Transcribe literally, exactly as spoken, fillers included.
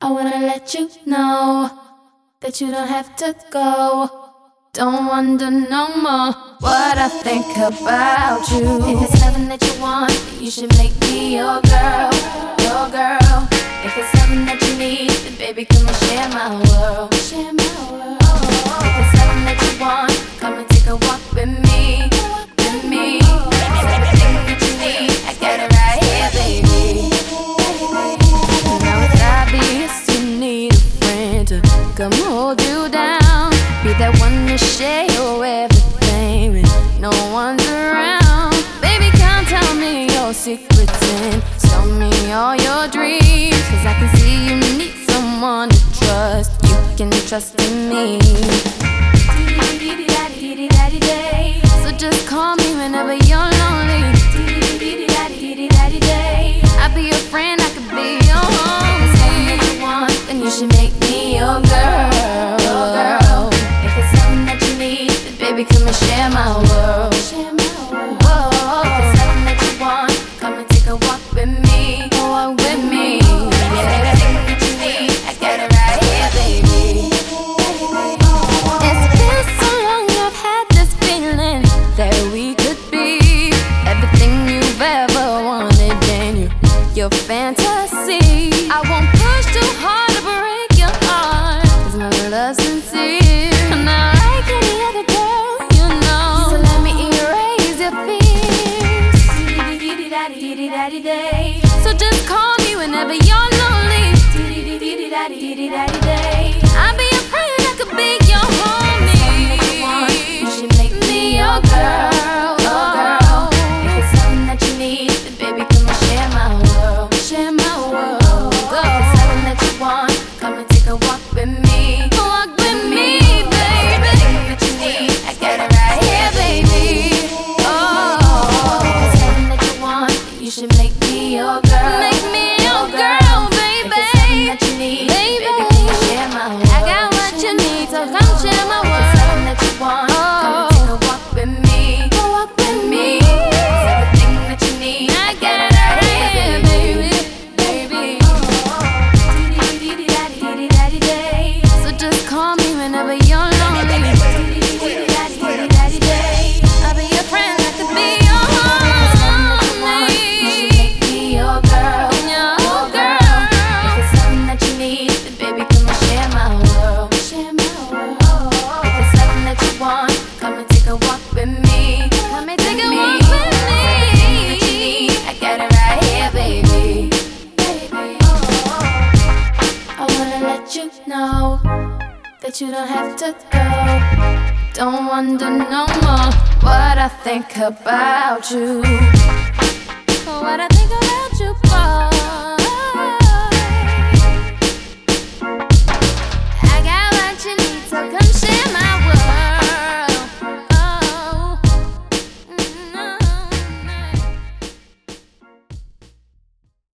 I wanna let you know that you don't have to go. Don't wonder no more what I think about you. If it's something that you want, then you should make me your girl, your girl. If it's something that you need, then baby come and share my world, share my world. If it's something that you want, come and take a walk with me, with me. If it's everything that you need, I got it right here, baby. Now it's obvious you need a friend to come hold you down. Be that one to share your everything when no one's around. Baby, come tell me your secrets and tell me all your dreams. Cause I can see you need someone to trust. You can trust in me. So just call me whenever you're lonely. I'll be your friend, I could be your home. If it's something that you want, then you should make me your girl, your girl. If it's something that you need, then baby come and share my world, share my world. Whoa. If it's something that you want, come and take a walk with me, walk with me. Yeah. Everything that you need, I got it right here, baby. It's been so long, I've had this feeling that we could be everything you've ever wanted in you, your fantasy. I won't push too hard to break your heart, cause my love's sincere. Not like any other girl, you know. So let me erase your fears. So just call me whenever you're lonely. I'll be your friend, I could be your homie. If it's something that you want, you should make me your girl, your girl. If it's something that you need, then baby come and share my world, share my world. If it's something that you want, come and take a walk with me, walk with me, baby. Everything that you need, I got it right here, baby. Oh, if it's something that you want, you should make me your girl, make me your girl, baby. If it's something that you need, baby, come and share my world. I got what you need, so come share my world. If it's something that you want, come and take a walk with me, walk with me. It's everything that you need, I got it right here, baby, baby. So just call me whenever you're lonely. I'll be your friend, I could be your homie. You should make me your girl, your girl. If it's something that you need, then baby come and share my world, share my world. If it's something that you want, come and take a walk with me, come and take a walk with me. Everything that you need, I got it right here, baby, baby. I wanna let you know that you don't have to go. Don't wonder no more what I think about you, what I think about